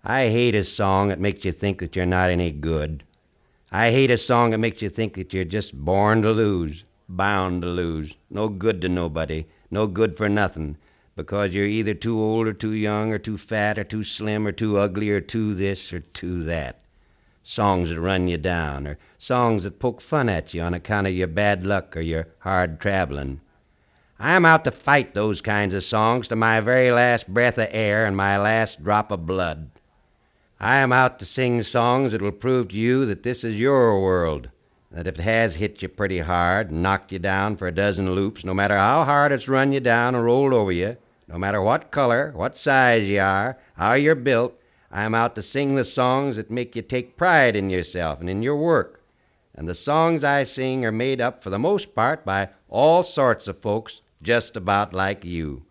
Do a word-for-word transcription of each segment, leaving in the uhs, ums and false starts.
I hate a song that makes you think that you're not any good. I hate a song that makes you think that you're just born to lose, bound to lose, no good to nobody, no good for nothing, because you're either too old or too young or too fat or too slim or too ugly or too this or too that. Songs that run you down, or songs that poke fun at you on account of your bad luck or your hard traveling. I'm out to fight those kinds of songs to my very last breath of air and my last drop of blood. I am out to sing songs that will prove to you that this is your world, that if it has hit you pretty hard and knocked you down for a dozen loops, no matter how hard it's run you down and rolled over you, no matter what color, what size you are, how you're built, I'm out to sing the songs that make you take pride in yourself and in your work. And the songs I sing are made up for the most part by all sorts of folks just about like you.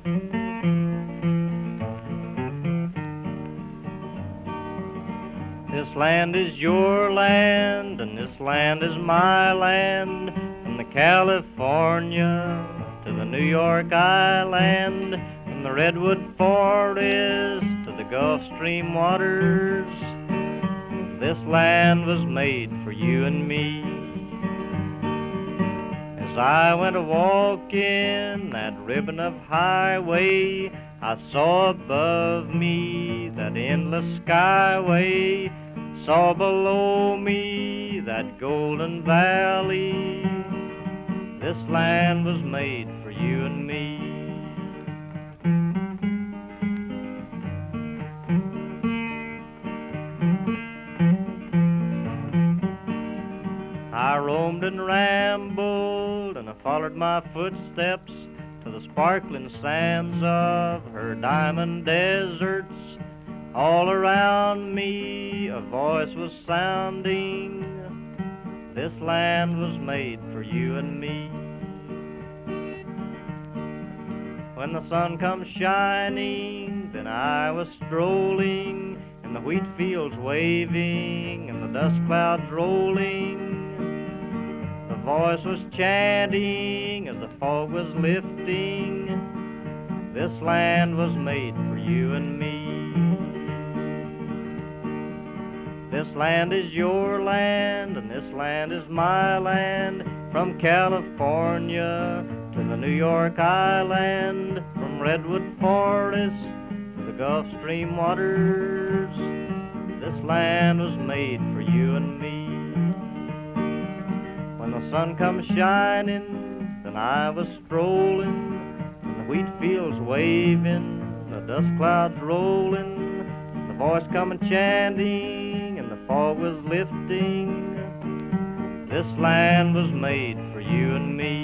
This land is your land, and this land is my land, from the California to the New York Island, from the Redwood Forest to the Gulf Stream waters. This land was made for you and me. As I went a-walking that ribbon of highway, I saw above me that endless skyway, saw below me that golden valley. This land was made for you and me. I roamed and rambled, and I followed my footsteps to the sparkling sands of her diamond deserts. All around me a voice was sounding, this land was made for you and me. When the sun comes shining, then I was strolling in the wheat fields waving and the dust clouds rolling. The voice was chanting as the fog was lifting, this land was made for you and me. This land is your land, and this land is my land, from California to the New York Island, from Redwood Forest to the Gulf Stream waters. This land was made for you and me. When the sun comes shining, then I was strolling, in the wheat fields waving, the dust clouds rolling, the voice coming chanting, and the fog was lifting. This land was made for you and me.